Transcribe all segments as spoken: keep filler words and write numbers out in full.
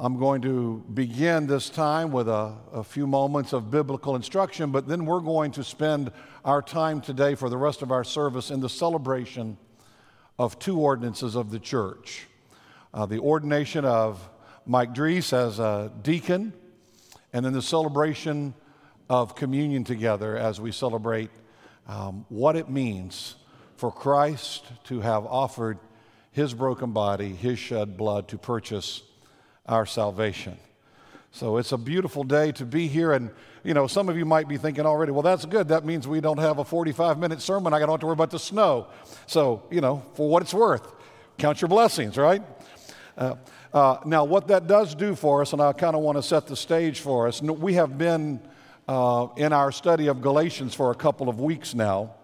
I'm going to begin this time with a, a few moments of biblical instruction, but then we're going to spend our time today for the rest of our service in the celebration of two ordinances of the church. Uh, the ordination of Mike Dries as a deacon, and then the celebration of communion together as we celebrate um, what it means for Christ to have offered His broken body, His shed blood to purchase our salvation. So it's a beautiful day to be here, and you know, some of you might be thinking already, well, that's good. That means we don't have a forty-five minute sermon. I don't have to worry about the snow. So, you know, for what it's worth, count your blessings, right? Uh, uh, now, what that does do for us, and I kind of want to set the stage for us, we have been uh, in our study of Galatians for a couple of weeks now.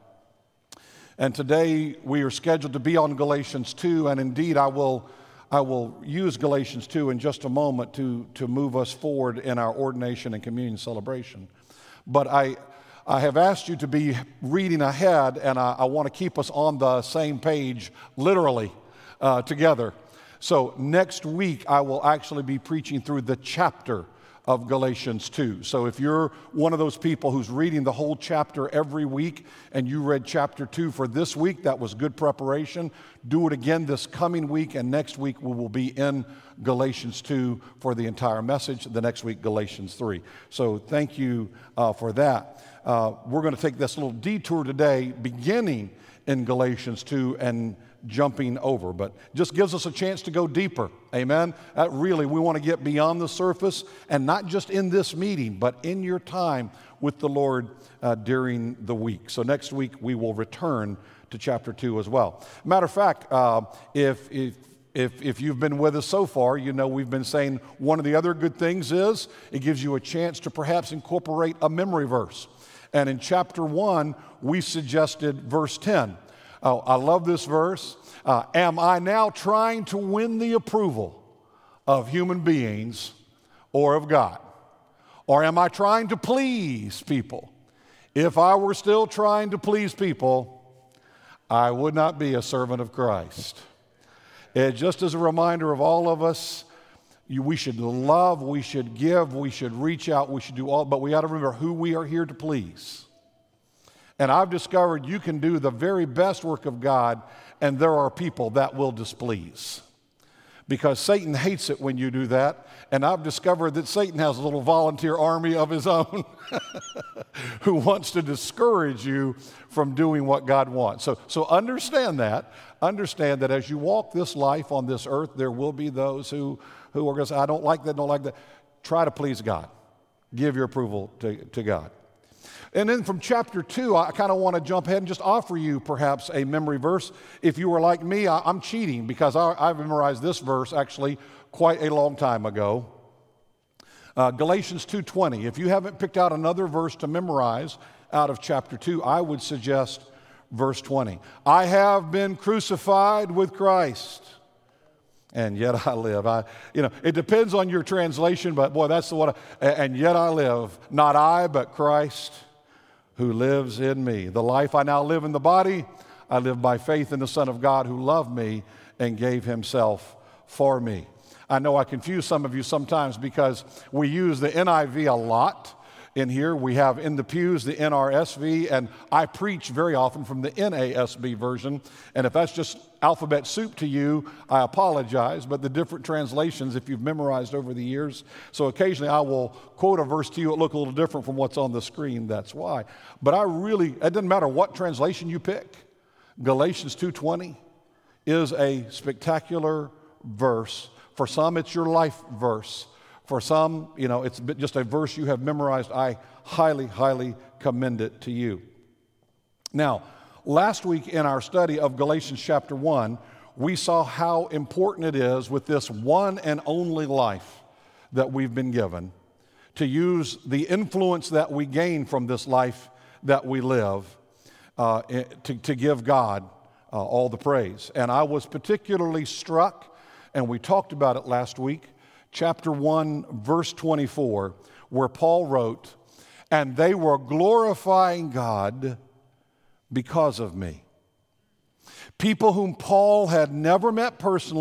And today we are scheduled to be on Galatians two, and indeed I will I will use Galatians two in just a moment to, to move us forward in our ordination and communion celebration. But I I have asked you to be reading ahead, and I, I want to keep us on the same page literally uh, together. So next week I will actually be preaching through the chapter of Galatians two. So if you're one of those people who's reading the whole chapter every week and you read chapter two for this week, that was good preparation. Do it again this coming week, and next week we will be in Galatians two for the entire message. The next week, Galatians three. So thank you uh, for that. Uh, we're going to take this little detour today, beginning in Galatians two and jumping over, but just gives us a chance to go deeper. Amen. That really, we want to get beyond the surface, and not just in this meeting, but in your time with the Lord uh, during the week. So next week we will return to chapter two as well. Matter of fact, uh, if if If, if you've been with us so far, you know we've been saying one of the other good things is it gives you a chance to perhaps incorporate a memory verse. And in chapter one, we suggested verse ten. Oh, I love this verse. Uh, Am I now trying to win the approval of human beings or of God? Or am I trying to please people? If I were still trying to please people, I would not be a servant of Christ. It just as a reminder of all of us, you, we should love, we should give, we should reach out, we should do all, but we got to remember who we are here to please. And I've discovered you can do the very best work of God, and there are people that will displease. Because Satan hates it when you do that, and I've discovered that Satan has a little volunteer army of his own who wants to discourage you from doing what God wants. So, so understand that. Understand that as you walk this life on this earth, there will be those who, who are going to say, I don't like that, don't like that. Try to please God. Give your approval to, to God. And then from chapter two, I kind of want to jump ahead and just offer you perhaps a memory verse. If you were like me, I, I'm cheating because I, I memorized this verse actually quite a long time ago. Uh, Galatians two twenty. If you haven't picked out another verse to memorize out of chapter two, I would suggest verse twenty. I have been crucified with Christ, and yet I live. I, you know, it depends on your translation, but boy, that's the one. I, and yet I live, not I, but Christ who lives in me. The life I now live in the body, I live by faith in the Son of God who loved me and gave Himself for me. I know I confuse some of you sometimes because we use the N I V a lot. In here, we have in the pews the N R S V, and I preach very often from the N A S B version. And if that's just alphabet soup to you, I apologize, but the different translations, if you've memorized over the years, so occasionally I will quote a verse to you, it look a little different from what's on the screen, that's why. But I really, it doesn't matter what translation you pick, Galatians two twenty is a spectacular verse. For some, it's your life verse. For some, you know, it's just a verse you have memorized. I highly, highly commend it to you. Now, last week in our study of Galatians chapter one, we saw how important it is with this one and only life that we've been given to use the influence that we gain from this life that we live uh, to, to give God uh, all the praise. And I was particularly struck, and we talked about it last week, chapter one, verse twenty-four, where Paul wrote, and they were glorifying God because of me. People whom Paul had never met personally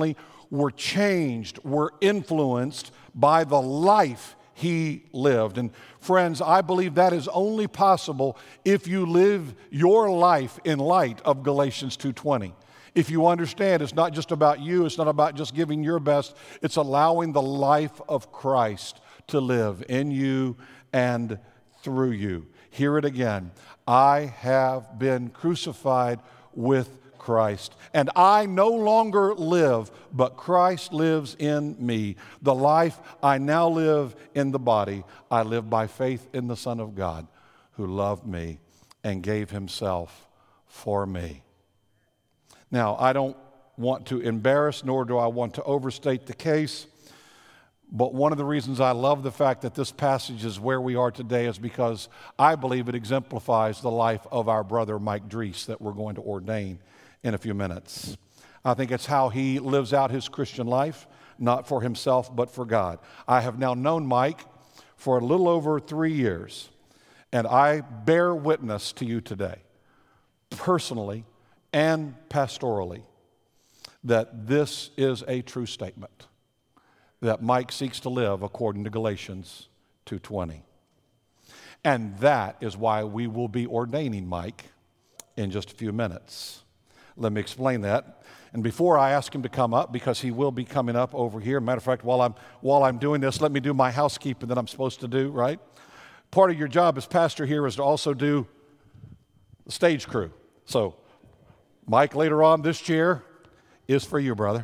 were changed, were influenced by the life he lived. And friends, I believe that is only possible if you live your life in light of Galatians two twenty. If you understand it's not just about you, it's not about just giving your best, it's allowing the life of Christ to live in you and through you. Hear it again. I have been crucified with Christ, and I no longer live, but Christ lives in me. The life I now live in the body, I live by faith in the Son of God, who loved me and gave himself for me. Now, I don't want to embarrass, nor do I want to overstate the case, but one of the reasons I love the fact that this passage is where we are today is because I believe it exemplifies the life of our brother Mike Drees that we're going to ordain in a few minutes. I think it's how he lives out his Christian life, not for himself, but for God. I have now known Mike for a little over three years, and I bear witness to you today, personally and pastorally, that this is a true statement, that Mike seeks to live according to Galatians two twenty. And that is why we will be ordaining Mike in just a few minutes. Let me explain that. And before I ask him to come up, because he will be coming up over here, matter of fact, while I'm, while I'm doing this, let me do my housekeeping that I'm supposed to do, right? Part of your job as pastor here is to also do the stage crew. So, Mike, later on, this chair is for you, brother.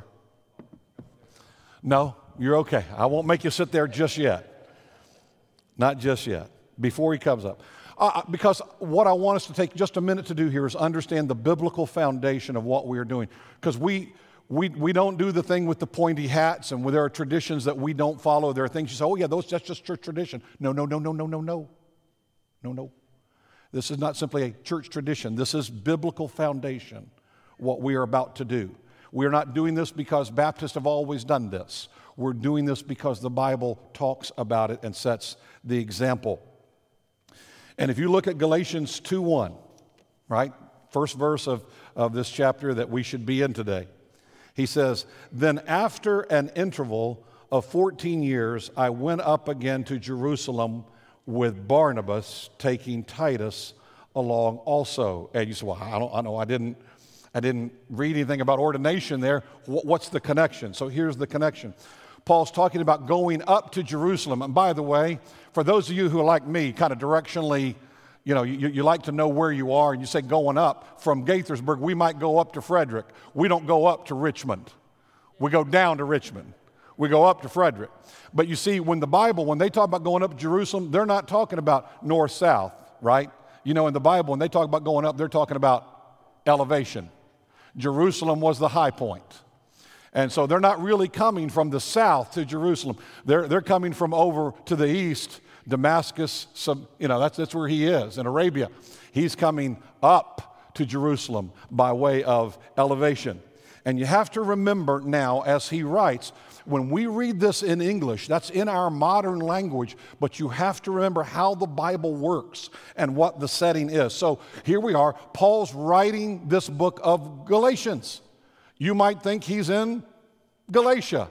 No, you're okay. I won't make you sit there just yet. Not just yet. Before he comes up. Uh, because what I want us to take just a minute to do here is understand the biblical foundation of what we are doing. Because we, we, we don't do the thing with the pointy hats, and there are traditions that we don't follow. There are things you say, oh yeah, those, that's just church tradition. No, no, no, no, no, no, no. No, no. This is not simply a church tradition. This is biblical foundation, what we are about to do. We are not doing this because Baptists have always done this. We're doing this because the Bible talks about it and sets the example. And if you look at Galatians two one, right, first verse of, of this chapter that we should be in today, he says, then after an interval of fourteen years, I went up again to Jerusalem with Barnabas, taking Titus along also. And you say, well, I don't I know I didn't I didn't read anything about ordination there. What's the connection? So here's the connection. Paul's talking about going up to Jerusalem. And by the way, for those of you who are like me, kind of directionally, you know, you, you like to know where you are, and you say going up from Gaithersburg, we might go up to Frederick. We don't go up to Richmond. We go down to Richmond. We go up to Frederick. But you see, when the Bible, when they talk about going up to Jerusalem, they're not talking about north-south, right? You know, in the Bible, when they talk about going up, they're talking about elevation. Jerusalem was the high point. And so they're not really coming from the south to Jerusalem. They're, they're coming from over to the east, Damascus, some, you know, that's, that's where he is, in Arabia. He's coming up to Jerusalem by way of elevation. And you have to remember now, as he writes, when we read this in English, that's in our modern language, but you have to remember how the Bible works and what the setting is. So here we are. Paul's writing this book of Galatians. You might think he's in Galatia.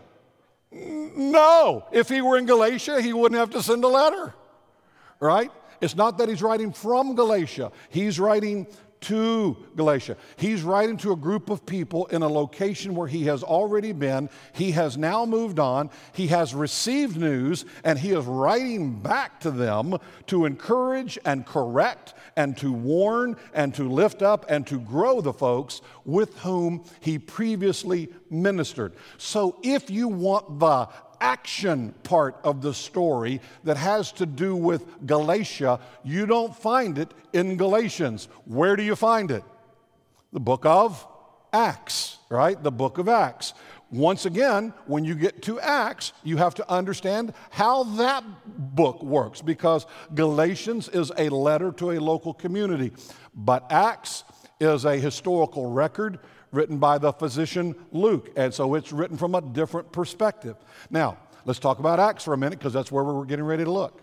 No, if he were in Galatia, he wouldn't have to send a letter, right? It's not that he's writing from Galatia. He's writing to Galatia. He's writing to a group of people in a location where he has already been. He has now moved on. He has received news, and he is writing back to them to encourage and correct and to warn and to lift up and to grow the folks with whom he previously ministered. So if you want the action part of the story that has to do with Galatia, you don't find it in Galatians. Where do you find it? The book of Acts, right? The book of Acts. Once again, when you get to Acts, you have to understand how that book works, because Galatians is a letter to a local community, but Acts is a historical record written by the physician Luke, and so it's written from a different perspective. Now, let's talk about Acts for a minute, because that's where we're getting ready to look.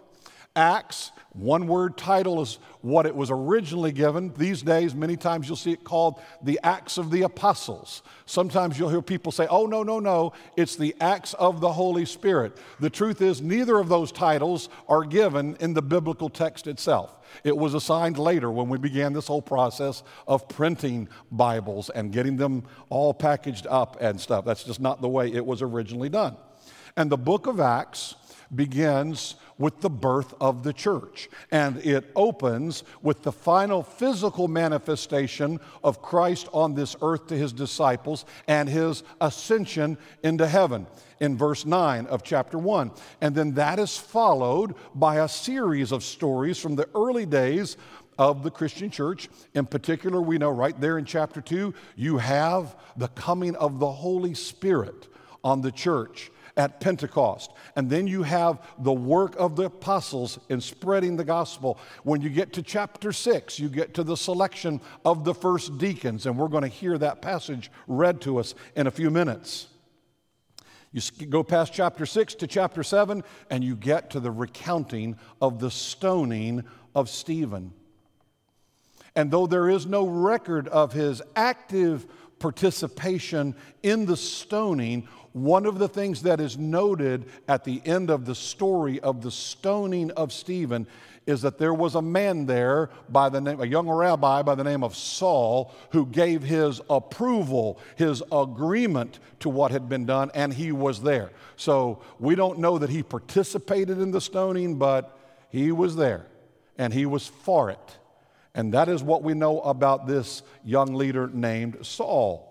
Acts, one word title is what it was originally given. These days, many times you'll see it called the Acts of the Apostles. Sometimes you'll hear people say, oh, no, no, no, it's the Acts of the Holy Spirit. The truth is, neither of those titles are given in the biblical text itself. It was assigned later when we began this whole process of printing Bibles and getting them all packaged up and stuff. That's just not the way it was originally done. And the book of Acts begins with the birth of the church, and it opens with the final physical manifestation of Christ on this earth to his disciples and his ascension into heaven in verse nine of chapter one. And then that is followed by a series of stories from the early days of the Christian church. In particular, we know right there in chapter two, you have the coming of the Holy Spirit on the church at Pentecost. And then you have the work of the apostles in spreading the gospel. When you get to chapter six, you get to the selection of the first deacons, and we're going to hear that passage read to us in a few minutes. You go past chapter six to chapter seven, and you get to the recounting of the stoning of Stephen. And though there is no record of his active participation in the stoning, one of the things that is noted at the end of the story of the stoning of Stephen is that there was a man there by the name, a young rabbi by the name of Saul, who gave his approval, his agreement to what had been done, and he was there. So we don't know that he participated in the stoning, but he was there, and he was for it. And that is what we know about this young leader named Saul.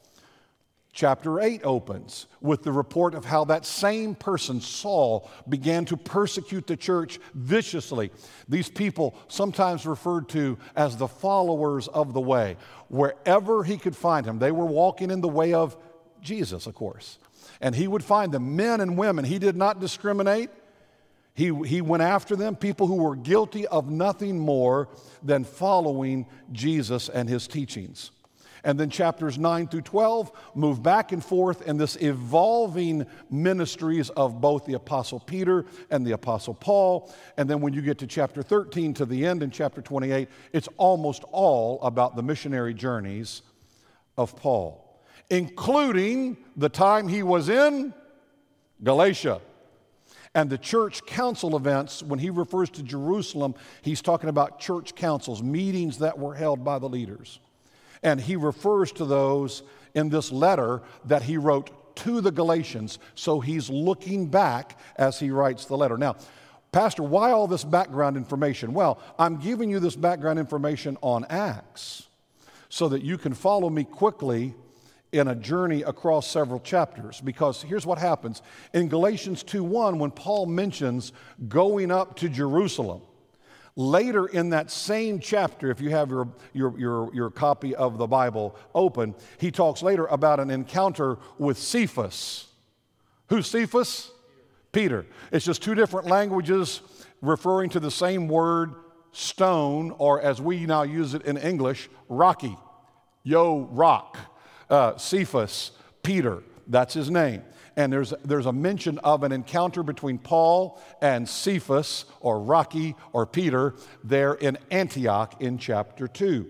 Chapter eight opens with the report of how that same person, Saul, began to persecute the church viciously. These people, sometimes referred to as the followers of the way, wherever he could find them. They were walking in the way of Jesus, of course. And he would find them, men and women. He did not discriminate. He, he went after them, people who were guilty of nothing more than following Jesus and his teachings. And then chapters nine through twelve move back and forth in this evolving ministries of both the Apostle Peter and the Apostle Paul. And then when you get to chapter thirteen to the end in chapter twenty-eight, it's almost all about the missionary journeys of Paul, including the time he was in Galatia. And the church council events, when he refers to Jerusalem, he's talking about church councils, meetings that were held by the leaders. And he refers to those in this letter that he wrote to the Galatians. So he's looking back as he writes the letter. Now, Pastor, why all this background information? Well, I'm giving you this background information on Acts so that you can follow me quickly in a journey across several chapters. Because here's what happens. In Galatians two one, when Paul mentions going up to Jerusalem, later in that same chapter, if you have your, your, your, your copy of the Bible open, he talks later about an encounter with Cephas. Who's Cephas? Peter. It's just two different languages referring to the same word, stone, or as we now use it in English, rocky. Yo, rock. Uh, Cephas, Peter, that's his name. And there's, there's a mention of an encounter between Paul and Cephas, or Rocky, or Peter, there in Antioch in chapter two.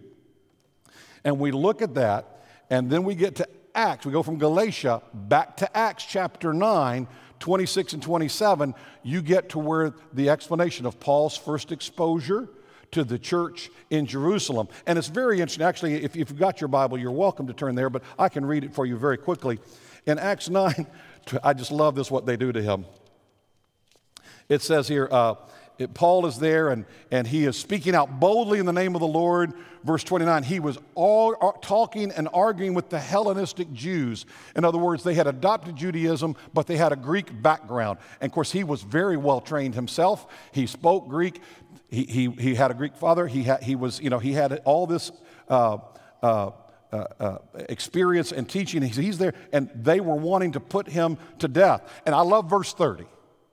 And we look at that, and then we get to Acts. We go from Galatia back to Acts chapter nine, twenty-six and twenty-seven. You get to where the explanation of Paul's first exposure to the church in Jerusalem. And it's very interesting. Actually, if you've got your Bible, you're welcome to turn there, but I can read it for you very quickly. In Acts nine, I just love this, what they do to him. It says here, uh, it, Paul is there, and, and he is speaking out boldly in the name of the Lord. Verse twenty-nine, he was all uh, talking and arguing with the Hellenistic Jews. In other words, they had adopted Judaism, but they had a Greek background. And of course, he was very well trained himself. He spoke Greek. He, he, he had a Greek father. He, had, he was, you know, he had all this uh, uh, Uh, uh, experience and teaching. He's, he's there, and they were wanting to put him to death. And I love verse thirty.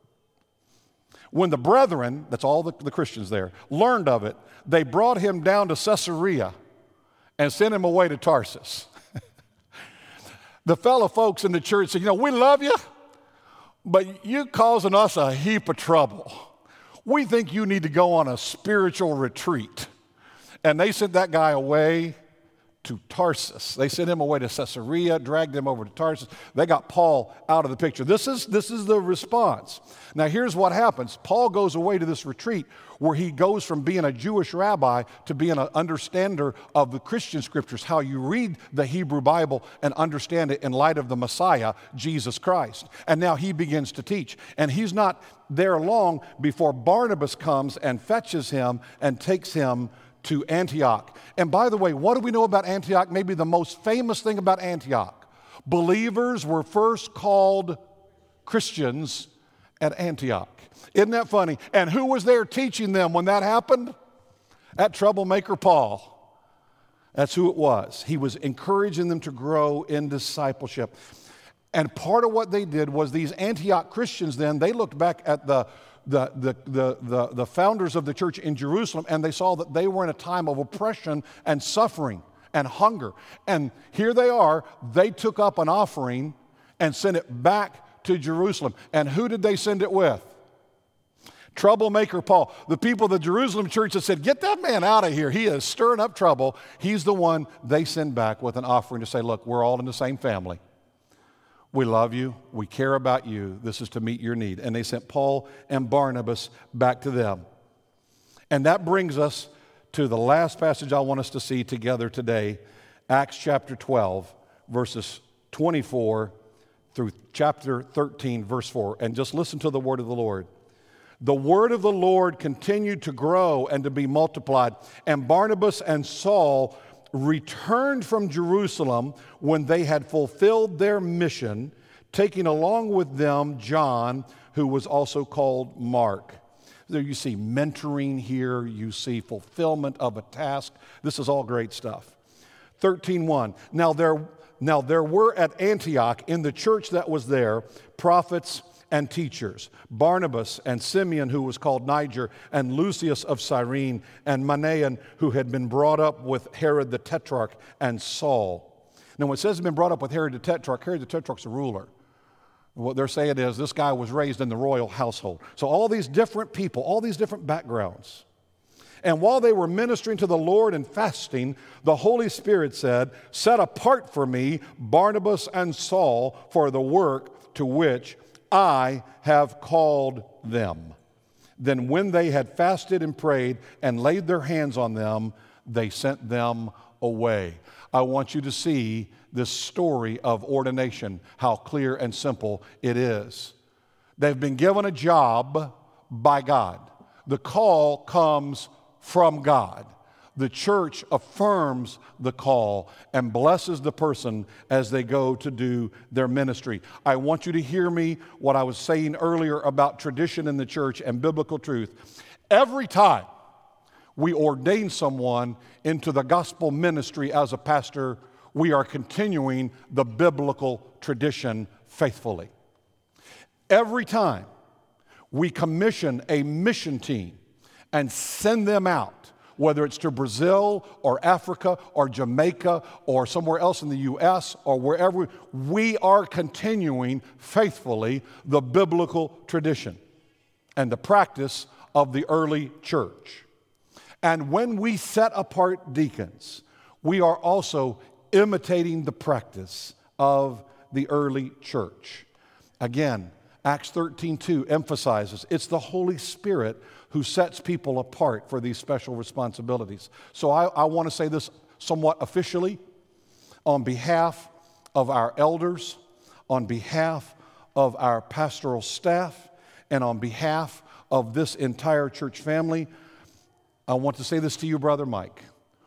When the brethren, that's all the, the Christians there, learned of it, they brought him down to Caesarea and sent him away to Tarsus. The fellow folks in the church said, you know, we love you, but you causing us a heap of trouble. we think you need to go on a spiritual retreat. And they sent that guy away to Tarsus. They sent him away to Caesarea, dragged him over to Tarsus. They got Paul out of the picture. This is, this is the response. Now here's what happens. Paul goes away to this retreat where he goes from being a Jewish rabbi to being an understander of the Christian scriptures, how you read the Hebrew Bible and understand it in light of the Messiah, Jesus Christ. And now he begins to teach. And he's not there long before Barnabas comes and fetches him and takes him to Antioch. And by the way, what do we know about Antioch? Maybe the most famous thing about Antioch. Believers were first called Christians at Antioch. Isn't that funny? And who was there teaching them when that happened? That troublemaker Paul. That's who it was. He was encouraging them to grow in discipleship. And part of what they did was these Antioch Christians then, they looked back at the The, the, the, the, the founders of the church in Jerusalem, and they saw that they were in a time of oppression and suffering and hunger. And here they are, they took up an offering and sent it back to Jerusalem. And who did they send it with? Troublemaker Paul. The people of the Jerusalem church that said, get that man out of here. He is stirring up trouble. He's the one they send back with an offering to say, look, we're all in the same family. We love you. We care about you. This is to meet your need. And they sent Paul and Barnabas back to them. And that brings us to the last passage I want us to see together today, Acts chapter twelve, verses twenty-four through chapter thirteen, verse four. And just listen to the word of the Lord. The word of the Lord continued to grow and to be multiplied. And Barnabas and Saul returned from Jerusalem when they had fulfilled their mission, taking along with them John, who was also called Mark. There you see mentoring here, you see fulfillment of a task. This is all great stuff. thirteen one. Now there, now there were at Antioch in the church that was there prophets and teachers, Barnabas and Simeon, who was called Niger, and Lucius of Cyrene, and Manaen, who had been brought up with Herod the Tetrarch, and Saul. Now when it says he's been brought up with Herod the Tetrarch, Herod the Tetrarch's a ruler. What they're saying is this guy was raised in the royal household. So all these different people, all these different backgrounds. And while they were ministering to the Lord and fasting, the Holy Spirit said, set apart for me Barnabas and Saul for the work to which I have called them. Then when they had fasted and prayed and laid their hands on them, they sent them away. I want you to see this story of ordination, how clear and simple it is. They've been given a job by God. The call comes from God. The church affirms the call and blesses the person as they go to do their ministry. I want you to hear me what I was saying earlier about tradition in the church and biblical truth. Every time we ordain someone into the gospel ministry as a pastor, we are continuing the biblical tradition faithfully. Every time we commission a mission team and send them out, whether it's to Brazil or Africa or Jamaica or somewhere else in the U S or wherever, we are continuing faithfully the biblical tradition and the practice of the early church. And when we set apart deacons, we are also imitating the practice of the early church. Again, Acts thirteen two emphasizes it's the Holy Spirit who sets people apart for these special responsibilities. So I, I want to say this somewhat officially on behalf of our elders, on behalf of our pastoral staff, and on behalf of this entire church family. I want to say this to you, Brother Mike.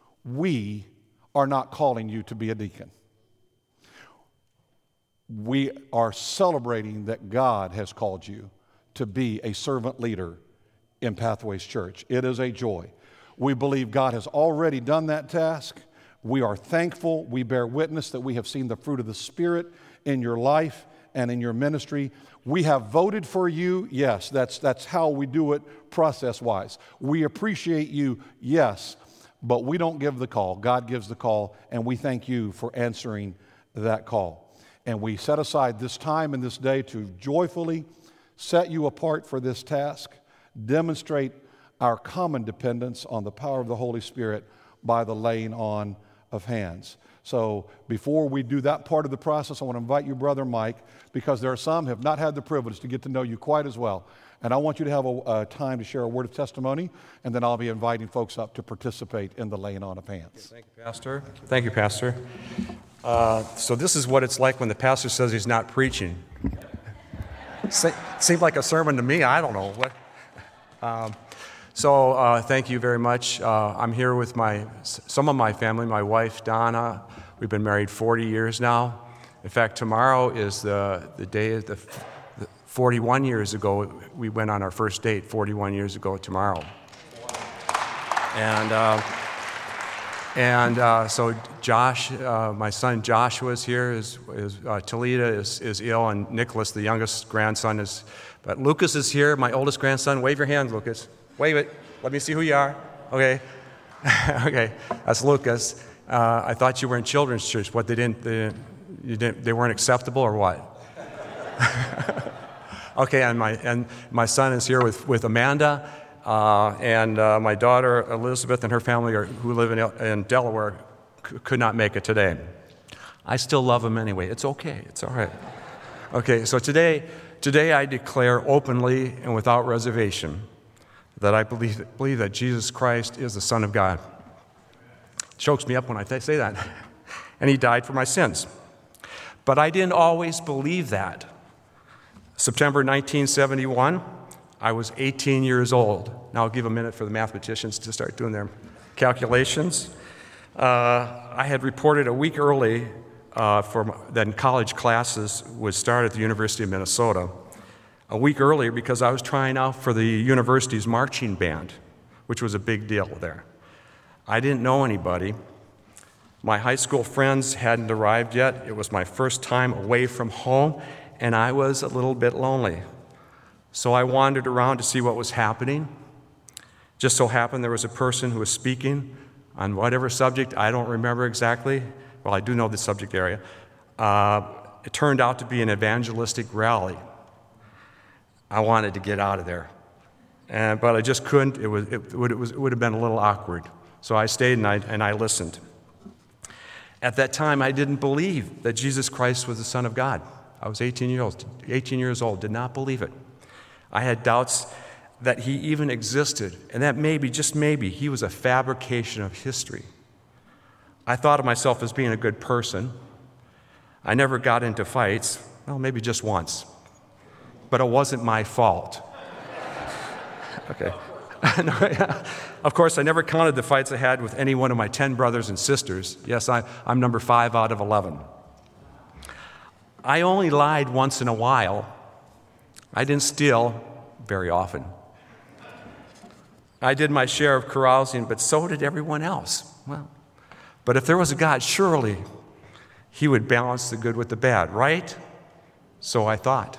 We are not calling you to be a deacon. We are celebrating that God has called you to be a servant leader in Pathways Church. It is a joy. We believe God has already done that task. We are thankful. We bear witness that we have seen the fruit of the Spirit in your life and in your ministry. We have voted for you. Yes, that's, that's how we do it process-wise. We appreciate you. Yes, but we don't give the call. God gives the call, and we thank you for answering that call. And we set aside this time and this day to joyfully set you apart for this task. demonstrate our common dependence on the power of the Holy Spirit by the laying on of hands. So before we do that part of the process, I want to invite you, Brother Mike, because there are some who have not had the privilege to get to know you quite as well. And I want you to have a, a time to share a word of testimony, and then I'll be inviting folks up to participate in the laying on of hands. Thank you, Pastor. Thank you, Pastor. Uh, so this is what it's like when the pastor says he's not preaching. Se- seemed like a sermon to me. I don't know. What. Um, so uh, thank you very much. Uh, I'm here with my some of my family, my wife, Donna. We've been married forty years now. In fact, tomorrow is the, the day of the, the forty-one years ago, we went on our first date, forty-one years ago tomorrow. And uh, and uh, so Josh, uh, my son Joshua is here, is, is, uh, Talita is, is ill, and Nicholas, the youngest grandson, is, but Lucas is here, my oldest grandson. Wave your hand, Lucas. Wave it. Let me see who you are. Okay. Okay, that's Lucas. Uh, I thought you were in children's church. What, they didn't, they, you didn't, they weren't acceptable or what? Okay, and my, and my son is here with, with Amanda, uh, and uh, my daughter Elizabeth and her family are, who live in, in Delaware c- could not make it today. I still love them anyway. It's okay. It's all right. Okay, so today, today I declare openly and without reservation that I believe, believe that Jesus Christ is the Son of God. It chokes me up when I th- say that. And he died for my sins. But I didn't always believe that. September nineteen seventy-one, I was eighteen years old. Now I'll give a minute for the mathematicians to start doing their calculations. Uh, I had reported a week early uh, for then college classes would start at the University of Minnesota. A week earlier because I was trying out for the university's marching band, which was a big deal there. I didn't know anybody. My high school friends hadn't arrived yet. It was my first time away from home, and I was a little bit lonely. So I wandered around to see what was happening. Just so happened there was a person who was speaking on whatever subject, I don't remember exactly. Well, I do know the subject area. Uh, it turned out to be an evangelistic rally. I wanted to get out of there, and, but I just couldn't. It, was, it, would, it, was, it would have been a little awkward. So I stayed and I, and I listened. At that time, I didn't believe that Jesus Christ was the Son of God. I was eighteen years old, eighteen years old, did not believe it. I had doubts that he even existed, and that maybe, just maybe, he was a fabrication of history. I thought of myself as being a good person. I never got into fights, well, maybe just once. But it wasn't my fault. Okay. Of course, I never counted the fights I had with any one of my ten brothers and sisters. Yes, I, I'm number five out of eleven. I only lied once in a while. I didn't steal very often. I did my share of carousing, but so did everyone else. Well, but if there was a God, surely he would balance the good with the bad, right? So I thought.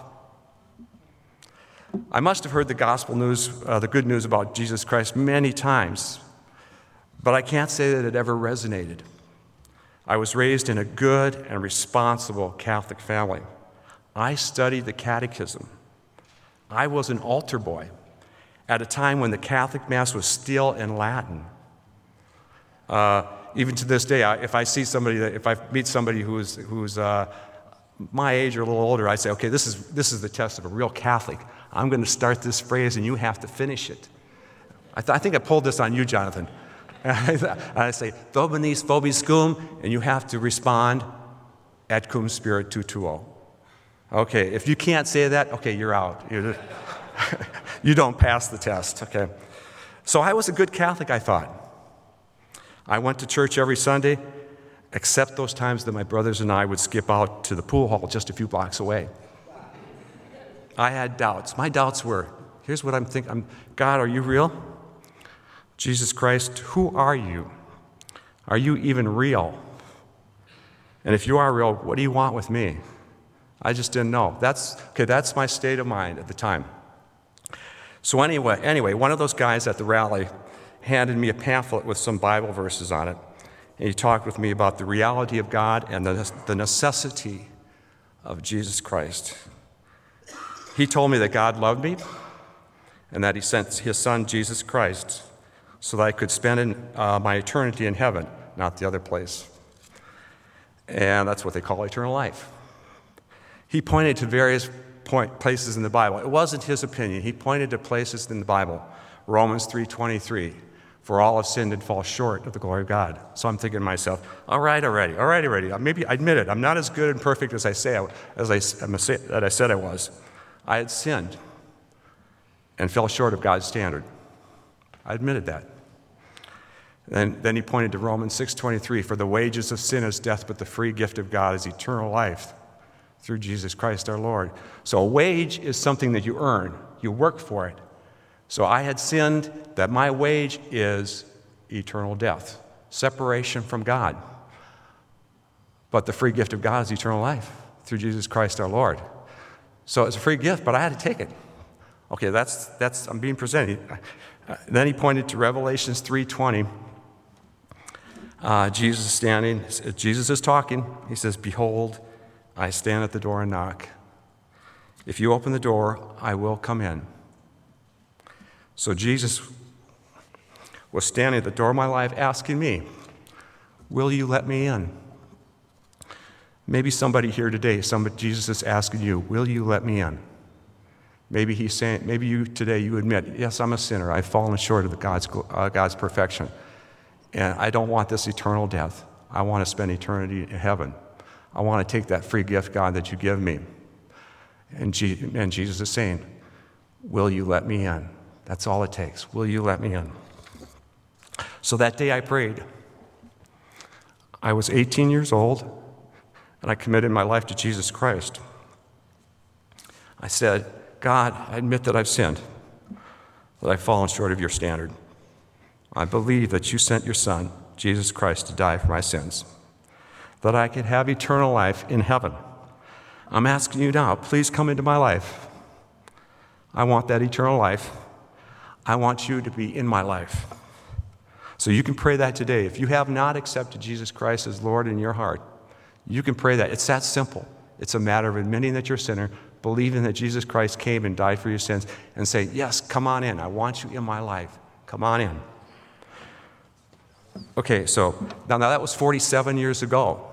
I must have heard the gospel news, uh, the good news about Jesus Christ many times, but I can't say that it ever resonated. I was raised in a good and responsible Catholic family. I studied the catechism. I was an altar boy at a time when the Catholic Mass was still in Latin. Uh, even to this day, I, if I see somebody, that, if I meet somebody who's who's uh, my age or a little older, I say, okay, this is this is the test of a real Catholic. I'm going to start this phrase, and you have to finish it. I, th- I think I pulled this on you, Jonathan. I say, Vobis vobis cum, and you have to respond, et cum spiritu tuo. Okay, if you can't say that, okay, you're out. You're you don't pass the test, okay? So I was a good Catholic, I thought. I went to church every Sunday, except those times that my brothers and I would skip out to the pool hall just a few blocks away. I had doubts. My doubts were, here's what I'm thinking. I'm, God, are you real? Jesus Christ, who are you? Are you even real? And if you are real, what do you want with me? I just didn't know. That's okay, that's my state of mind at the time. So anyway, anyway, one of those guys at the rally handed me a pamphlet with some Bible verses on it, and he talked with me about the reality of God and the, the necessity of Jesus Christ. He told me that God loved me, and that he sent his son, Jesus Christ, so that I could spend in, uh, my eternity in heaven, not the other place. And that's what they call eternal life. He pointed to various point, places in the Bible. It wasn't his opinion. He pointed to places in the Bible. Romans three twenty-three, for all have sinned and fall short of the glory of God. So I'm thinking to myself, all right, already, all right, already. Maybe I admit it. I'm not as good and perfect as I say I, as I, that I said I was. I had sinned and fell short of God's standard. I admitted that. And then he pointed to Romans six twenty-three, for the wages of sin is death, but the free gift of God is eternal life through Jesus Christ our Lord. So a wage is something that you earn. You work for it. So I had sinned, that my wage is eternal death, separation from God. But the free gift of God is eternal life through Jesus Christ our Lord. So it's a free gift, but I had to take it. Okay, that's, that's I'm being presented. Uh, then he pointed to Revelations three twenty. Uh, Jesus is standing, Jesus is talking. He says, behold, I stand at the door and knock. If you open the door, I will come in. So Jesus was standing at the door of my life asking me, will you let me in? Maybe somebody here today, somebody, Jesus is asking you, will you let me in? Maybe he's saying, maybe you today, you admit, yes, I'm a sinner. I've fallen short of the God's, uh, God's perfection. And I don't want this eternal death. I want to spend eternity in heaven. I want to take that free gift, God, that you give me. And, G- and Jesus is saying, will you let me in? That's all it takes. Will you let me in? So that day I prayed. I was eighteen years old, and I committed my life to Jesus Christ. I said, God, I admit that I've sinned, that I've fallen short of your standard. I believe that you sent your Son, Jesus Christ, to die for my sins, that I could have eternal life in heaven. I'm asking you now, please come into my life. I want that eternal life. I want you to be in my life. So you can pray that today. If you have not accepted Jesus Christ as Lord in your heart, you can pray that. It's that simple. It's a matter of admitting that you're a sinner, believing that Jesus Christ came and died for your sins, and say, yes, come on in. I want you in my life. Come on in. Okay, so now, now that was forty-seven years ago.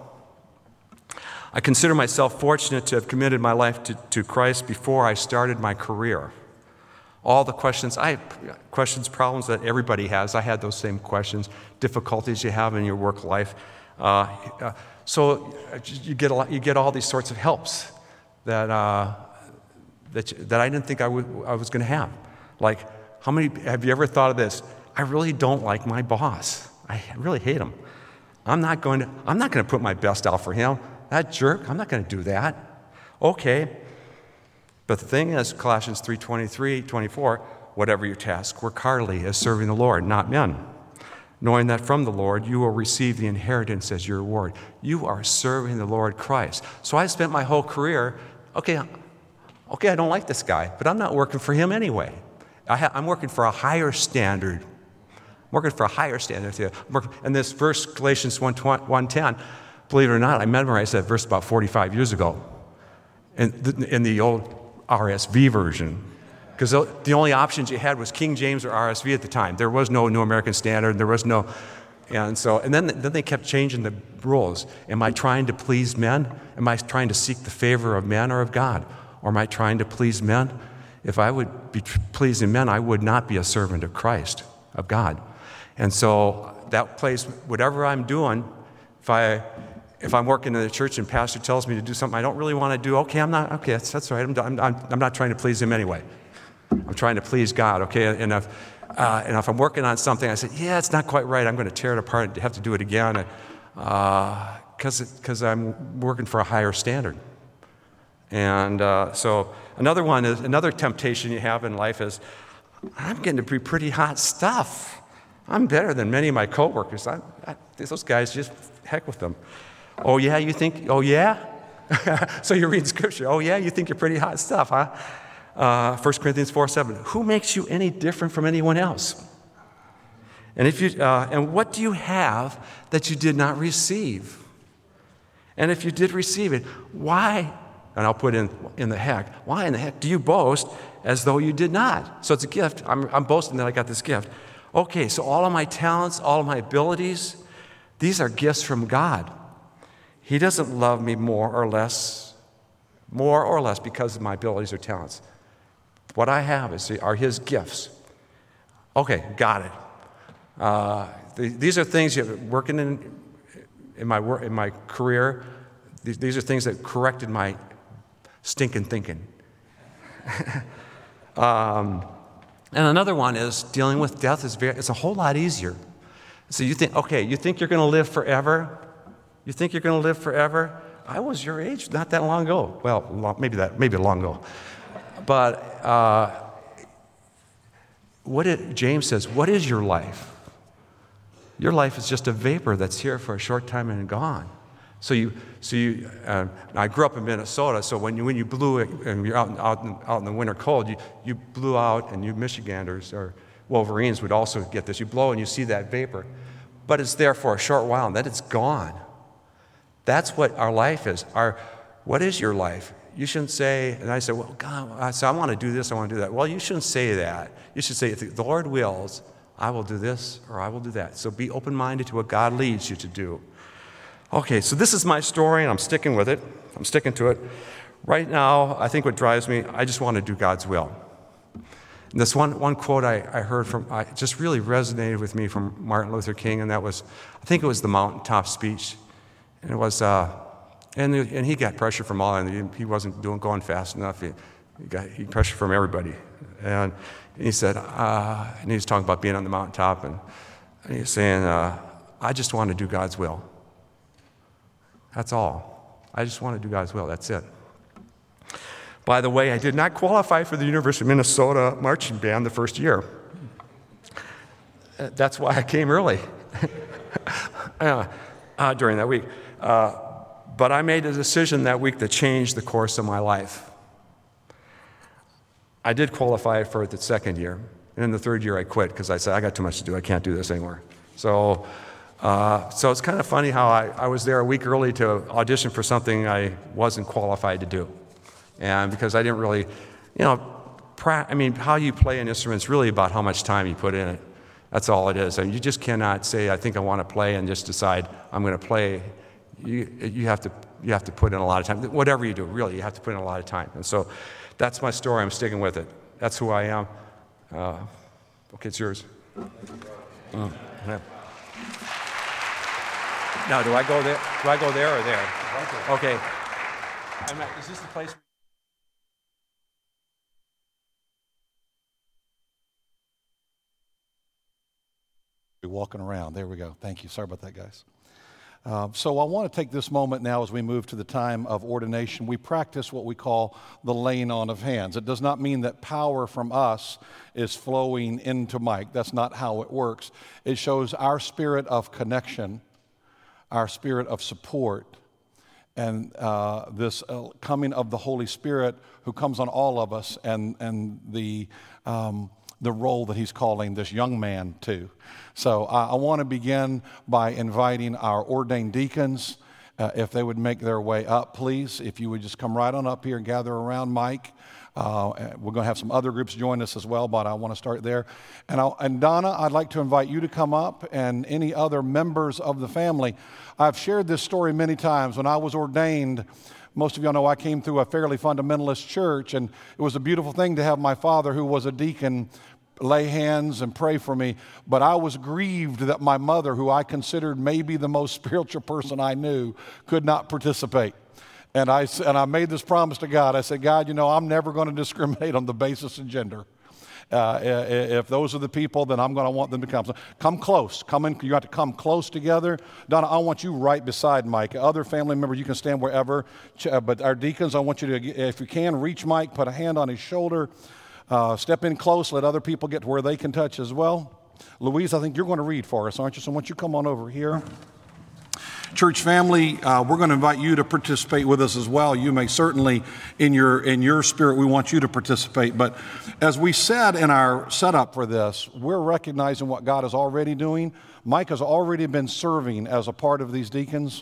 I consider myself fortunate to have committed my life to, to Christ before I started my career. All the questions, I have questions, problems that everybody has. I had those same questions, difficulties you have in your work life. Uh, uh, so you get a lot, you get all these sorts of helps that uh, that that I didn't think I, w- I was going to have. Like, how many have you ever thought of this? I really don't like my boss. I really hate him. I'm not going to. I'm not going to put my best out for him. That jerk. I'm not going to do that. Okay. But the thing is, Colossians three twenty-three, twenty-four, whatever your task, work heartily as serving the Lord, not men, knowing that from the Lord you will receive the inheritance as your reward. You are serving the Lord Christ. So I spent my whole career, okay, okay, I don't like this guy, but I'm not working for him anyway. I ha- I'm working for a higher standard. I'm working for a higher standard. I'm working, and this verse, Galatians one ten, believe it or not, I memorized that verse about forty-five years ago in the, in the old R S V version, because the only options you had was King James or R S V at the time. There was no New American Standard. There was no, and so, and then then they kept changing the rules. Am I trying to please men? Am I trying to seek the favor of men or of God? Or am I trying to please men? If I would be pleasing men, I would not be a servant of Christ, of God. And so that plays, whatever I'm doing, if I If I'm working in the church and pastor tells me to do something I don't really want to do, okay, I'm not, okay, that's, that's all right. I'm, I'm, I'm not trying to please him anyway. I'm trying to please God, okay? And if, uh, and if I'm working on something, I say, yeah, it's not quite right. I'm going to tear it apart and have to do it again because uh, because I'm working for a higher standard. And uh, so another one is, another temptation you have in life is, I'm getting to be pretty hot stuff. I'm better than many of my coworkers. I, I, those guys, just heck with them. Oh, yeah, you think, oh, yeah? So you read Scripture. Oh, yeah, you think you're pretty hot stuff, huh? Uh, First Corinthians four seven. Who makes you any different from anyone else? And if you, uh, and what do you have that you did not receive? And if you did receive it, why, and I'll put in, in the heck, why in the heck do you boast as though you did not. So it's a gift. I'm, I'm boasting that I got this gift. Okay, so all of my talents, all of my abilities, these are gifts from God. He doesn't love me more or less, more or less because of my abilities or talents. What I have is, are his gifts. Okay, got it. Uh, the, these are things you working in in my work in my career. These, these are things that corrected my stinking thinking. um, and another one is dealing with death is very. It's a whole lot easier. So you think, okay, you think you're going to live forever? You think you're going to live forever? I was your age not that long ago. Well, long, maybe that, maybe long ago. But uh, what it, James says, what is your life? Your life is just a vapor that's here for a short time and gone. So you, so you. Uh, I grew up in Minnesota, so when you when you blew it and you're out out in, out in the winter cold, you you blew out, and you Michiganders or Wolverines would also get this. You blow and you see that vapor, but it's there for a short while and then it's gone. That's what our life is. Our, what is your life? You shouldn't say, and I said, well, God, I said, I want to do this, I want to do that. Well, you shouldn't say that. You should say, if the Lord wills, I will do this or I will do that. So be open-minded to what God leads you to do. Okay, so this is my story, and I'm sticking with it. I'm sticking to it. Right now, I think what drives me, I just want to do God's will. And this one, one quote I, I heard from, I just really resonated with me from Martin Luther King, and that was, I think it was the mountaintop speech. And it was, uh, and, the, and he got pressure from all, and he wasn't doing going fast enough. He, he got he pressure from everybody. And, and he said, uh, and he was talking about being on the mountaintop, and, and he was saying, uh, I just want to do God's will. That's all. I just want to do God's will. That's it. By the way, I did not qualify for the University of Minnesota marching band the first year. That's why I came early uh, uh, during that week. Uh, but I made a decision that week that changed the course of my life. I did qualify for it the second year. And in the third year, I quit because I said, I got too much to do. I can't do this anymore. So uh, so it's kind of funny how I, I was there a week early to audition for something I wasn't qualified to do. And because I didn't really, you know, pra- I mean, how you play an instrument is really about how much time you put in it. That's all it is. I mean, you just cannot say, I think I want to play, and just decide I'm going to play. You, you have to you have to put in a lot of time. Whatever you do, really, you have to put in a lot of time. And so that's my story. I'm sticking with it. That's who I am. Uh, okay, it's yours. Mm, yeah. Now, do I go there? Do I go there or there? Okay. I'm not, is this the place? Be walking around. There we go. Thank you. Sorry about that, guys. Um, so I want to take this moment now as we move to the time of ordination. We practice what we call the laying on of hands. It does not mean that power from us is flowing into Mike. That's not how it works. It shows our spirit of connection, our spirit of support, and uh, this uh, coming of the Holy Spirit who comes on all of us, and, and the um, the role that he's calling this young man to. So uh, I want to begin by inviting our ordained deacons, uh, if they would make their way up, please. If you would just come right on up here and gather around Mike. Uh, we're going to have some other groups join us as well, but I want to start there. And, I'll, and Donna, I'd like to invite you to come up, and any other members of the family. I've shared this story many times. When I was ordained, most of y'all know I came through a fairly fundamentalist church, and it was a beautiful thing to have my father, who was a deacon, lay hands and pray for me. But I was grieved that my mother, who I considered maybe the most spiritual person I knew, could not participate. And I, and I made this promise to God. I said, God, you know, I'm never going to discriminate on the basis of gender. Uh, if those are the people, then I'm going to want them to come. So come close. Come in. You have to come close together. Donna, I want you right beside Mike. Other family members, you can stand wherever. But our deacons, I want you to, if you can, reach Mike, put a hand on his shoulder. Uh, step in close, let other people get to where they can touch as well. Louise, I think you're going to read for us, aren't you? So why don't you come on over here? Church family, uh, we're going to invite you to participate with us as well. You may certainly, in your in your spirit, we want you to participate. But as we said in our setup for this, we're recognizing what God is already doing. Mike has already been serving as a part of these deacons.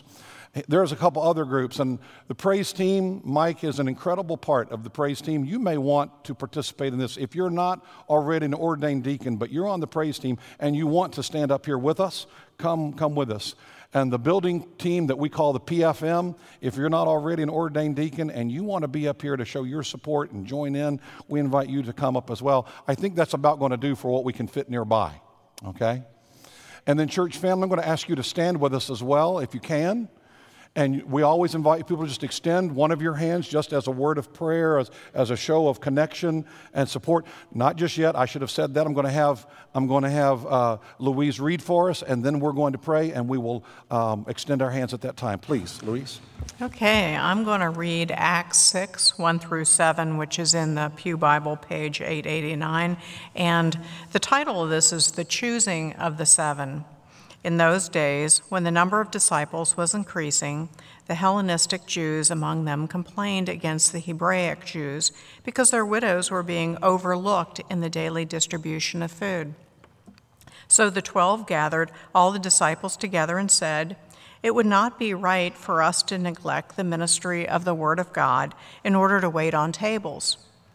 There's a couple other groups, and the praise team, Mike is an incredible part of the praise team. You may want to participate in this. If you're not already an ordained deacon, but you're on the praise team and you want to stand up here with us, come, come with us. And the building team that we call the P F M, if you're not already an ordained deacon and you want to be up here to show your support and join in, we invite you to come up as well. I think that's about going to do for what we can fit nearby, okay? And then church family, I'm going to ask you to stand with us as well if you can. And we always invite people to just extend one of your hands just as a word of prayer, as, as a show of connection and support. Not just yet. I should have said that. I'm going to have, I'm going to have uh, Louise read for us, and then we're going to pray, and we will um, extend our hands at that time. Please, Louise. Okay, I'm going to read Acts six, one through seven, which is in the Pew Bible, page eight eighty-nine. And the title of this is The Choosing of the Seven. In those days, when the number of disciples was increasing, the Hellenistic Jews among them complained against the Hebraic Jews because their widows were being overlooked in the daily distribution of food. So the twelve gathered all the disciples together and said, "It would not be right for us to neglect the ministry of the Word of God in order to wait on tables.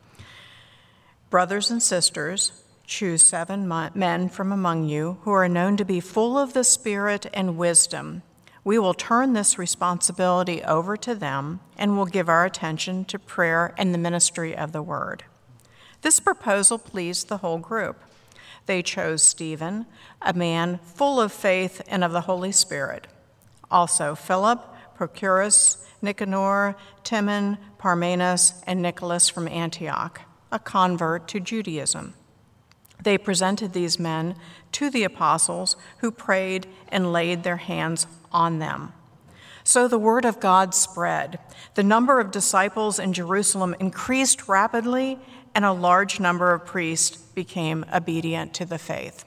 Brothers and sisters, choose seven men from among you who are known to be full of the Spirit and wisdom. We will turn this responsibility over to them and will give our attention to prayer and the ministry of the word." This proposal pleased the whole group. They chose Stephen, a man full of faith and of the Holy Spirit. Also Philip, Prochorus, Nicanor, Timon, Parmenas, and Nicholas from Antioch, a convert to Judaism. They presented these men to the apostles, who prayed and laid their hands on them. So the word of God spread. The number of disciples in Jerusalem increased rapidly, and a large number of priests became obedient to the faith.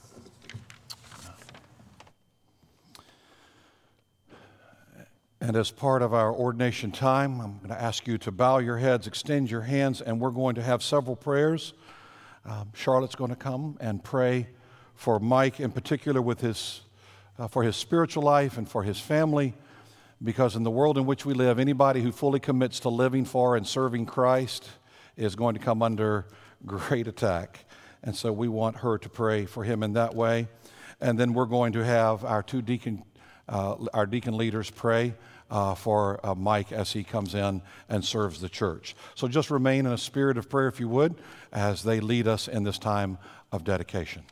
And as part of our ordination time, I'm going to ask you to bow your heads, extend your hands, and we're going to have several prayers. Um, Charlotte's going to come and pray for Mike in particular with his, uh, for his spiritual life and for his family, because in the world in which we live, anybody who fully commits to living for and serving Christ is going to come under great attack. And so we want her to pray for him in that way. And then we're going to have our two deacon, uh, our deacon leaders pray Uh, for uh, Mike as he comes in and serves the church. So just remain in a spirit of prayer, if you would, as they lead us in this time of dedication.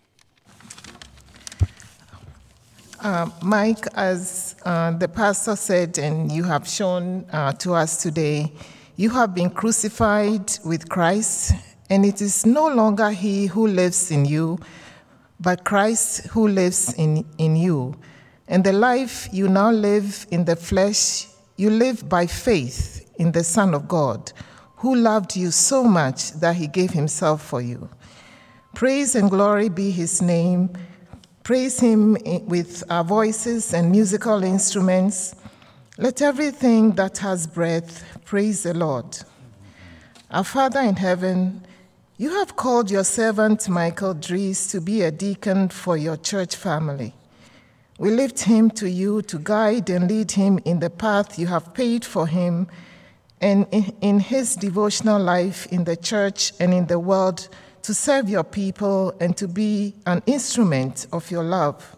Uh, Mike, as uh, the pastor said, and you have shown uh, to us today, you have been crucified with Christ, and it is no longer he who lives in you, but Christ who lives in, in you. And the life you now live in the flesh, you live by faith in the Son of God, who loved you so much that he gave himself for you. Praise and glory be his name. Praise him with our voices and musical instruments. Let everything that has breath praise the Lord. Our Father in heaven, you have called your servant Michael Dries to be a deacon for your church family. We lift him to you to guide and lead him in the path you have paved for him, and in his devotional life in the church and in the world, to serve your people and to be an instrument of your love.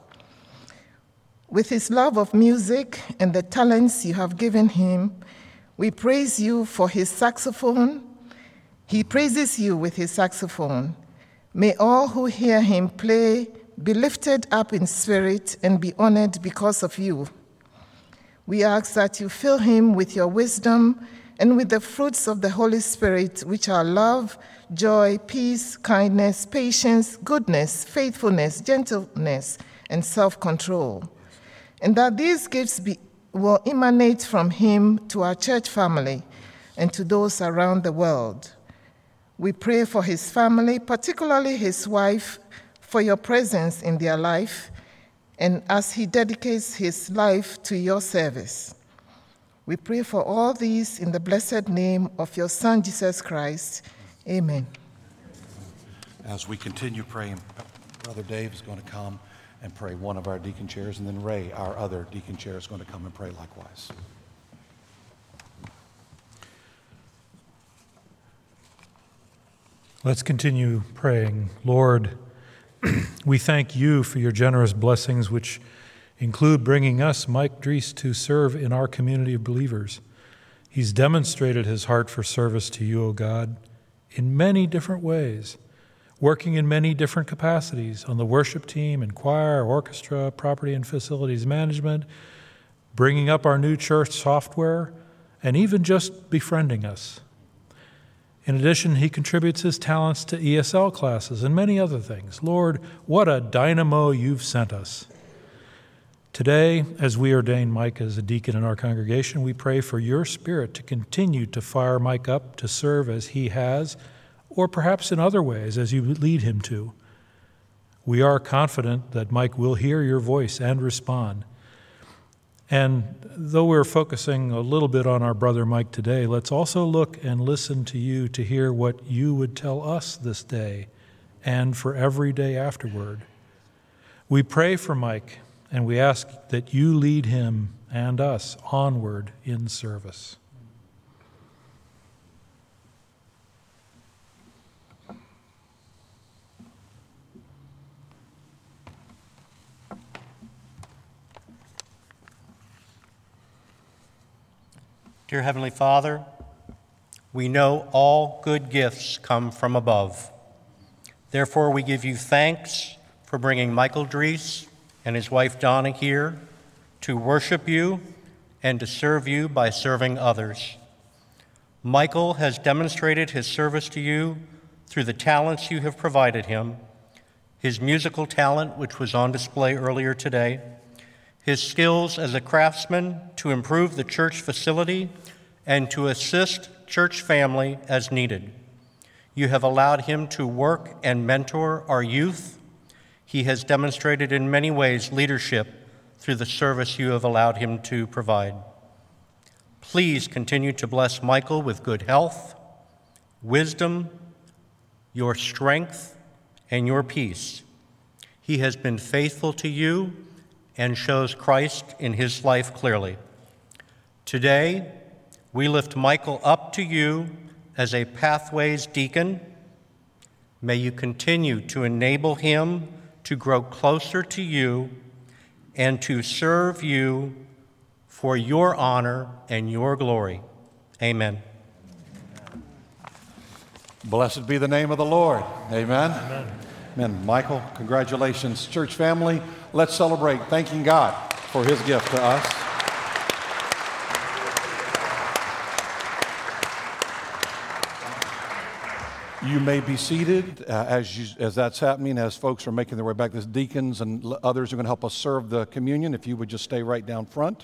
With his love of music and the talents you have given him, we praise you for his saxophone. He praises you with his saxophone. May all who hear him play be lifted up in spirit and be honored because of you. We ask that you fill him with your wisdom and with the fruits of the Holy Spirit, which are love, joy, peace, kindness, patience, goodness, faithfulness, gentleness, and self-control. And that these gifts be, will emanate from him to our church family and to those around the world. We pray for his family, particularly his wife, for your presence in their life, and as he dedicates his life to your service. We pray for all these in the blessed name of your Son, Jesus Christ. Amen. As we continue praying, Brother Dave is going to come and pray. One of our deacon chairs, and then Ray, our other deacon chair, is going to come and pray likewise. Let's continue praying. Lord, we thank you for your generous blessings, which include bringing us, Mike Dries, to serve in our community of believers. He's demonstrated his heart for service to you, O God, in many different ways, working in many different capacities on the worship team and choir, orchestra, property and facilities management, bringing up our new church software, and even just befriending us. In addition, he contributes his talents to E S L classes and many other things. Lord, what a dynamo you've sent us. Today, as we ordain Mike as a deacon in our congregation, we pray for your Spirit to continue to fire Mike up to serve as he has, or perhaps in other ways as you lead him to. We are confident that Mike will hear your voice and respond. And though we're focusing a little bit on our brother Mike today, let's also look and listen to you to hear what you would tell us this day and for every day afterward. We pray for Mike, and we ask that you lead him and us onward in service. Dear Heavenly Father, we know all good gifts come from above. Therefore, we give you thanks for bringing Michael Dries and his wife Donna here to worship you and to serve you by serving others. Michael has demonstrated his service to you through the talents you have provided him, his musical talent, which was on display earlier today, his skills as a craftsman to improve the church facility and to assist church family as needed. You have allowed him to work and mentor our youth. He has demonstrated in many ways leadership through the service you have allowed him to provide. Please continue to bless Michael with good health, wisdom, your strength, and your peace. He has been faithful to you and shows Christ in his life clearly. Today, we lift Michael up to you as a Pathways deacon. May you continue to enable him to grow closer to you and to serve you for your honor and your glory. Amen. Blessed be the name of the Lord. Amen. Amen. Amen. Michael, congratulations. Church family, let's celebrate thanking God for his gift to us. You may be seated uh, as, you, as that's happening, as folks are making their way back. There's deacons and l- others are going to help us serve the communion. If you would just stay right down front.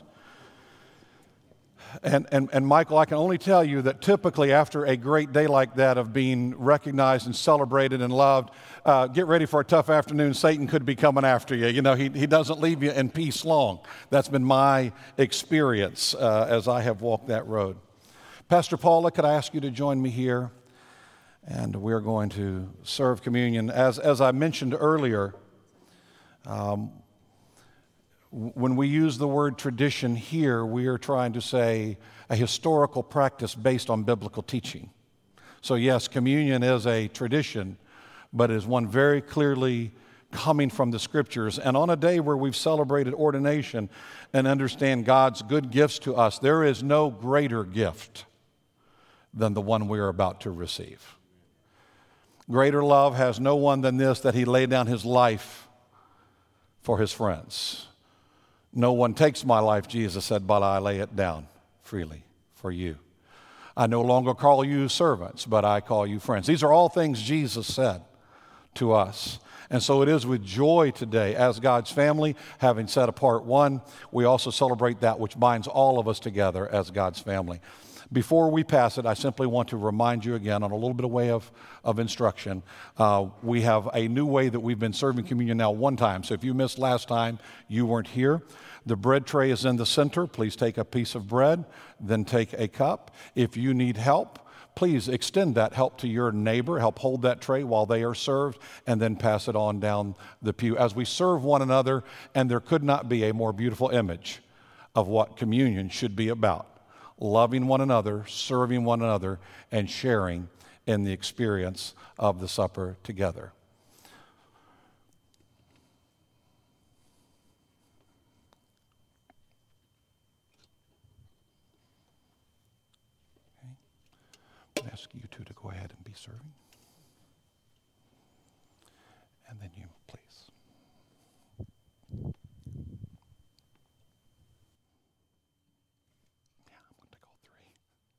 And, and, and Michael, I can only tell you that typically after a great day like that of being recognized and celebrated and loved, uh, get ready for a tough afternoon. Satan could be coming after you. You know, he, he doesn't leave you in peace long. That's been my experience uh, as I have walked that road. Pastor Paula, could I ask you to join me here? And we're going to serve communion. As, as I mentioned earlier, um, when we use the word tradition here, we are trying to say a historical practice based on biblical teaching. So yes, communion is a tradition, but it is one very clearly coming from the Scriptures. And on a day where we've celebrated ordination and understand God's good gifts to us, there is no greater gift than the one we are about to receive. Greater love has no one than this, that he laid down his life for his friends. No one takes my life, Jesus said, but I lay it down freely for you. I no longer call you servants, but I call you friends. These are all things Jesus said to us. And so it is with joy today, as God's family, having set apart one, we also celebrate that which binds all of us together as God's family. Before we pass it, I simply want to remind you again on a little bit of way of, of instruction. Uh, we have a new way that we've been serving communion now one time. So if you missed last time, you weren't here. The bread tray is in the center. Please take a piece of bread, then take a cup. If you need help, please extend that help to your neighbor. Help hold that tray while they are served, and then pass it on down the pew as we serve one another. And there could not be a more beautiful image of what communion should be about: loving one another, serving one another, and sharing in the experience of the supper together. I ask you two to go ahead and be serving. And then you, please. Yeah, I'm going to take all three.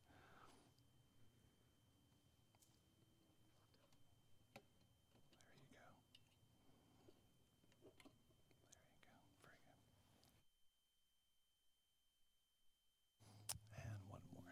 There you go. There you go. Very good. And one more.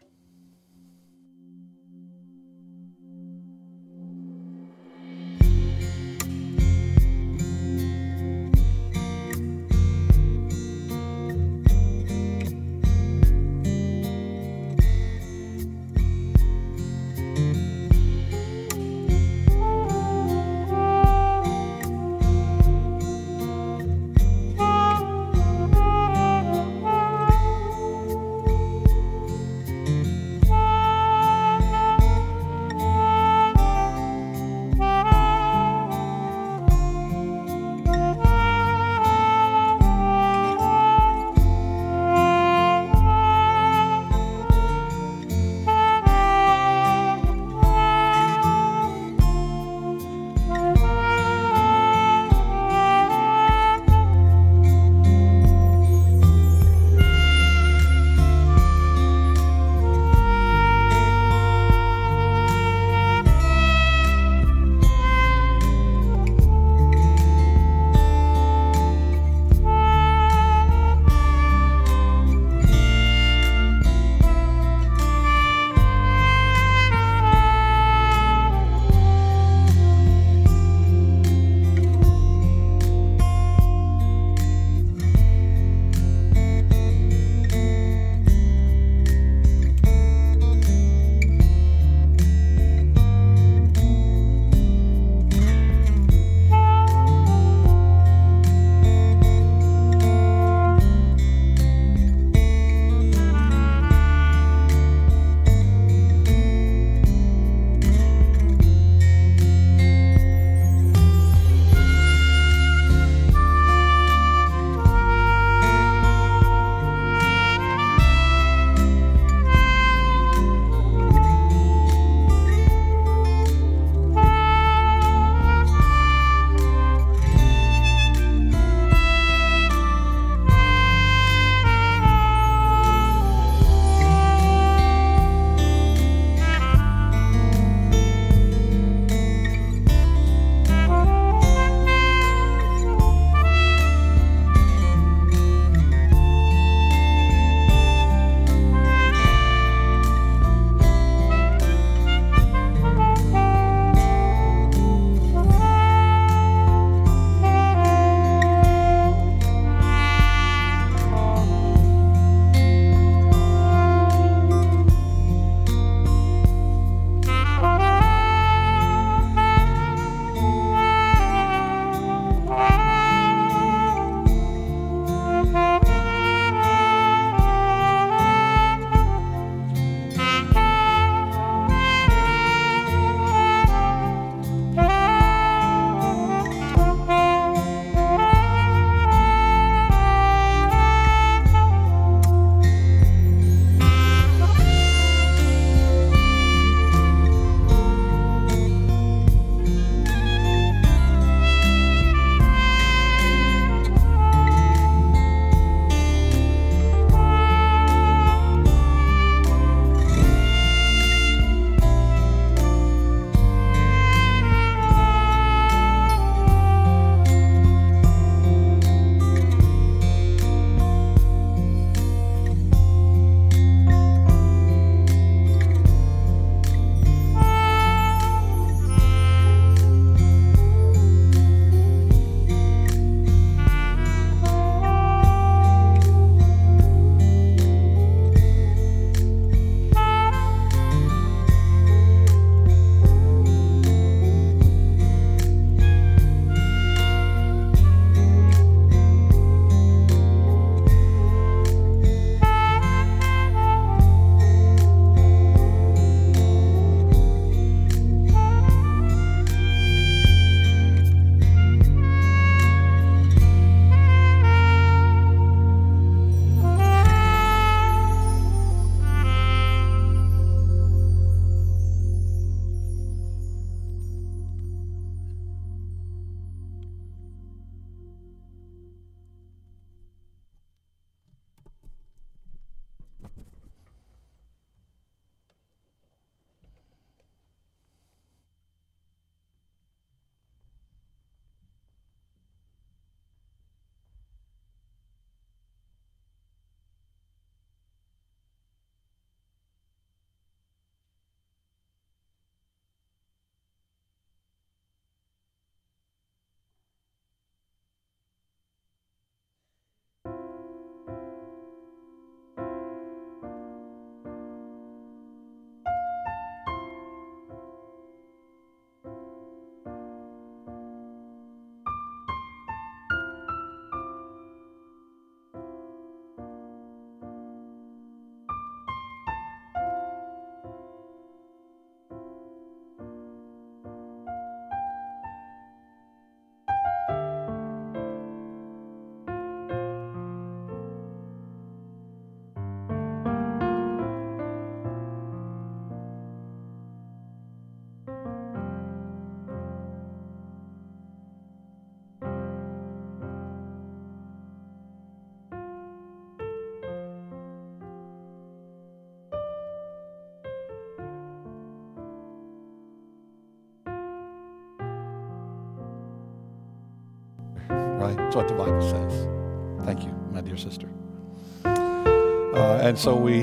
right? That's what the Bible says. Thank you, my dear sister. Uh, and so we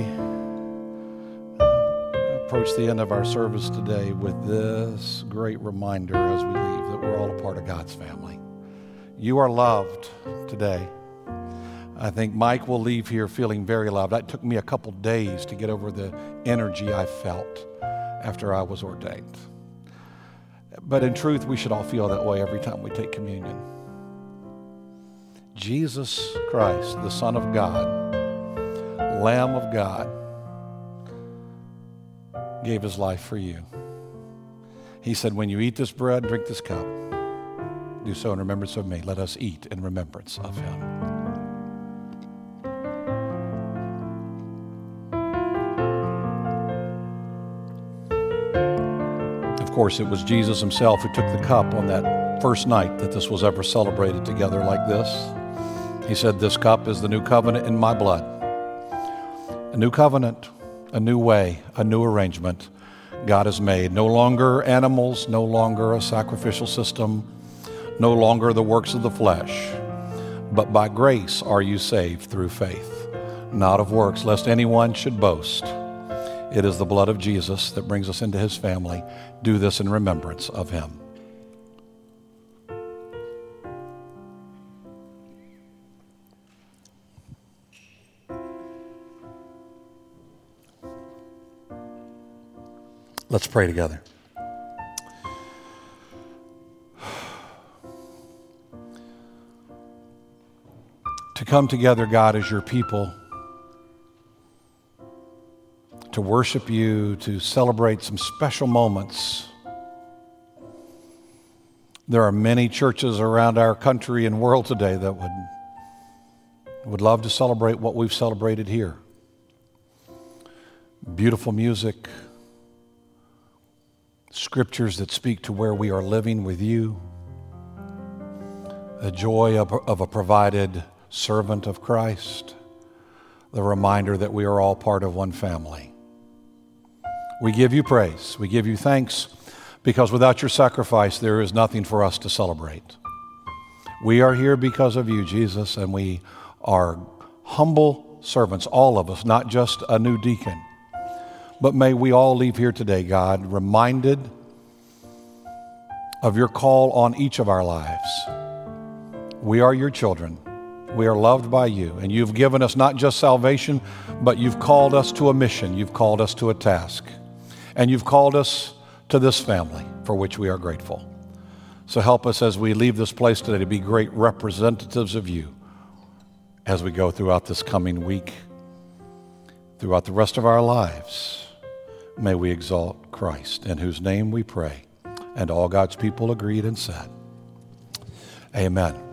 approach the end of our service today with this great reminder as we leave that we're all a part of God's family. You are loved today. I think Mike will leave here feeling very loved. It took me a couple days to get over the energy I felt after I was ordained. But in truth, we should all feel that way every time we take communion. Jesus Christ, the Son of God, Lamb of God, gave his life for you. He said, when you eat this bread, drink this cup, do so in remembrance of me. Let us eat in remembrance of him. Of course, it was Jesus himself who took the cup on that first night that this was ever celebrated together like this. He said, this cup is the new covenant in my blood. A new covenant, a new way, a new arrangement God has made. No longer animals, no longer a sacrificial system, no longer the works of the flesh, but by grace are you saved through faith, not of works, lest anyone should boast. It is the blood of Jesus that brings us into his family. Do this in remembrance of him. Let's pray together. To come together, God, as your people, to worship you, to celebrate some special moments. There are many churches around our country and world today that would, would love to celebrate what we've celebrated here. Beautiful music, scriptures that speak to where we are living with you, the joy of, of a provided servant of Christ, the reminder that we are all part of one family. We give you praise, we give you thanks, because without your sacrifice there is nothing for us to celebrate. We are here because of you, Jesus, and we are humble servants, all of us, not just a new deacon. But may we all leave here today, God, reminded of your call on each of our lives. We are your children. We are loved by you, and you've given us not just salvation, but you've called us to a mission. You've called us to a task, and you've called us to this family for which we are grateful. So help us as we leave this place today to be great representatives of you as we go throughout this coming week, throughout the rest of our lives. May we exalt Christ, in whose name we pray. And all God's people agreed and said, amen.